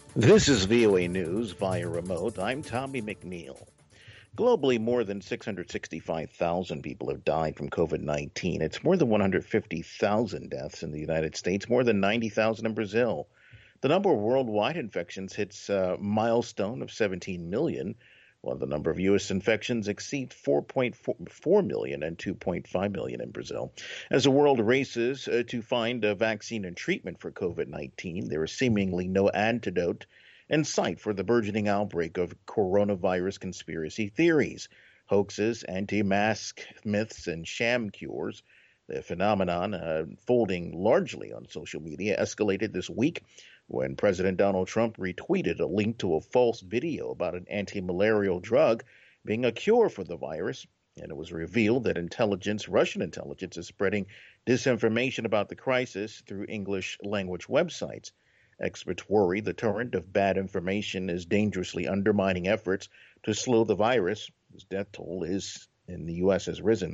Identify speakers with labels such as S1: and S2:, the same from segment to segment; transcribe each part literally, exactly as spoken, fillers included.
S1: This is V O A News via remote. I'm Tommy McNeil. Globally, more than six hundred sixty-five thousand people have died from COVID nineteen. It's more than one hundred fifty thousand deaths in the United States, more than ninety thousand in Brazil. The number of worldwide infections hits a milestone of seventeen million, while the number of U S infections exceeds four point four million and two point five million in Brazil. As the world races uh, to find a vaccine and treatment for COVID nineteen, there is seemingly no antidote in sight for the burgeoning outbreak of coronavirus conspiracy theories, hoaxes, anti-mask myths, and sham cures. The phenomenon, uh, folding largely on social media, escalated this week when President Donald Trump retweeted a link to a false video about an anti-malarial drug being a cure for the virus. And it was revealed that intelligence, Russian intelligence, is spreading disinformation about the crisis through English language websites. Experts worry the torrent of bad information is dangerously undermining efforts to slow the virus, whose death toll is in the U S has risen.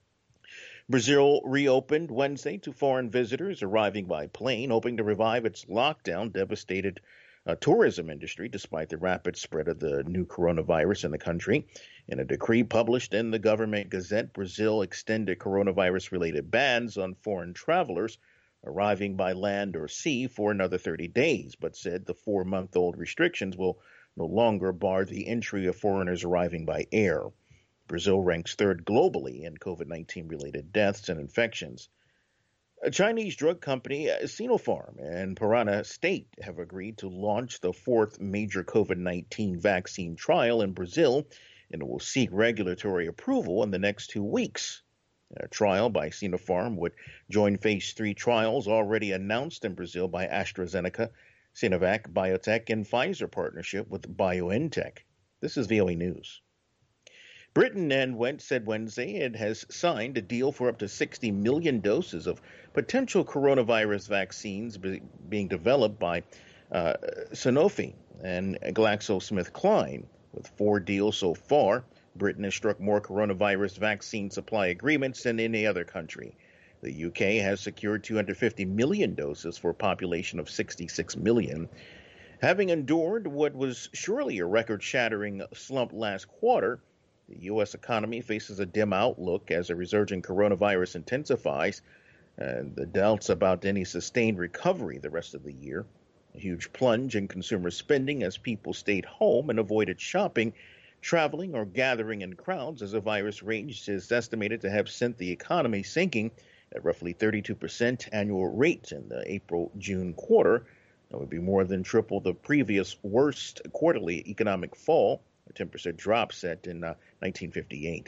S1: Brazil reopened Wednesday to foreign visitors arriving by plane, hoping to revive its lockdown-devastated uh, tourism industry despite the rapid spread of the new coronavirus in the country. In a decree published in the government gazette, Brazil extended coronavirus-related bans on foreign travelers arriving by land or sea for another thirty days, but said the four-month-old restrictions will no longer bar the entry of foreigners arriving by air. Brazil ranks third globally in COVID nineteen related deaths and infections. A Chinese drug company, Sinopharm, and Parana State have agreed to launch the fourth major COVID nineteen vaccine trial in Brazil, and it will seek regulatory approval in the next two weeks. A trial by Sinopharm would join phase three trials already announced in Brazil by AstraZeneca, Sinovac Biotech, and Pfizer partnership with BioNTech. This is V O A News. Britain and said Wednesday it has signed a deal for up to sixty million doses of potential coronavirus vaccines be, being developed by uh, Sanofi and GlaxoSmithKline. With four deals so far, Britain has struck more coronavirus vaccine supply agreements than any other country. The U K has secured two hundred fifty million doses for a population of sixty-six million. Having endured what was surely a record-shattering slump last quarter, the U S economy faces a dim outlook as a resurgent coronavirus intensifies, and the doubts about any sustained recovery the rest of the year. A huge plunge in consumer spending as people stayed home and avoided shopping, traveling, or gathering in crowds as the virus rage is estimated to have sent the economy sinking at roughly thirty-two percent annual rate in the April-June quarter. That would be more than triple the previous worst quarterly economic fall, a ten percent drop set in uh, nineteen fifty-eight.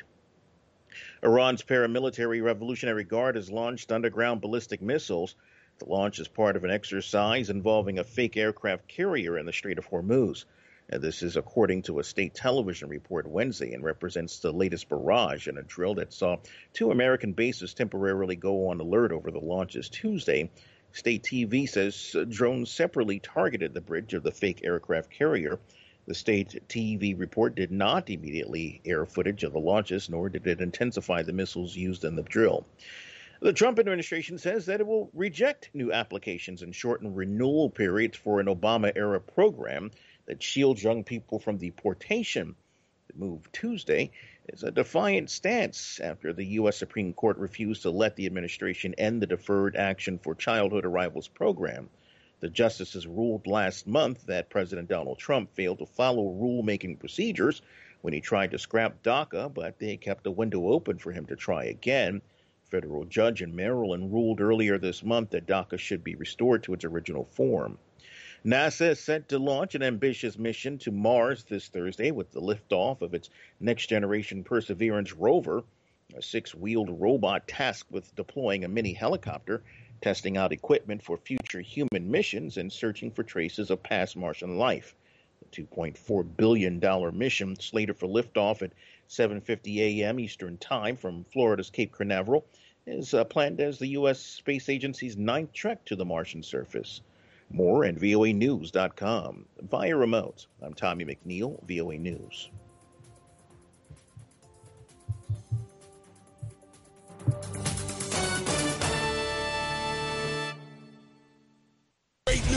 S1: Iran's paramilitary Revolutionary Guard has launched underground ballistic missiles. The launch is part of an exercise involving a fake aircraft carrier in the Strait of Hormuz. And this is according to a state television report Wednesday and represents the latest barrage in a drill that saw two American bases temporarily go on alert over the launches Tuesday. State T V says drones separately targeted the bridge of the fake aircraft carrier. The state T V report did not immediately air footage of the launches, nor did it intensify the missiles used in the drill. The Trump administration says that it will reject new applications and shorten renewal periods for an Obama-era program that shields young people from deportation. The move Tuesday is a defiant stance after the U S Supreme Court refused to let the administration end the Deferred Action for Childhood Arrivals program. The justices ruled last month that President Donald Trump failed to follow rulemaking procedures when he tried to scrap DACA, but they kept a window open for him to try again. A federal judge in Maryland ruled earlier this month that DACA should be restored to its original form. NASA is set to launch an ambitious mission to Mars this Thursday with the liftoff of its next-generation Perseverance rover, a six-wheeled robot tasked with deploying a mini helicopter, testing out equipment for future human missions, and searching for traces of past Martian life. The two point four billion dollars mission, slated for liftoff at seven fifty a.m. Eastern Time from Florida's Cape Canaveral, is uh, planned as the U S Space Agency's ninth trek to the Martian surface. More at V O A News dot com. Via remote, I'm Tommy McNeil, V O A News.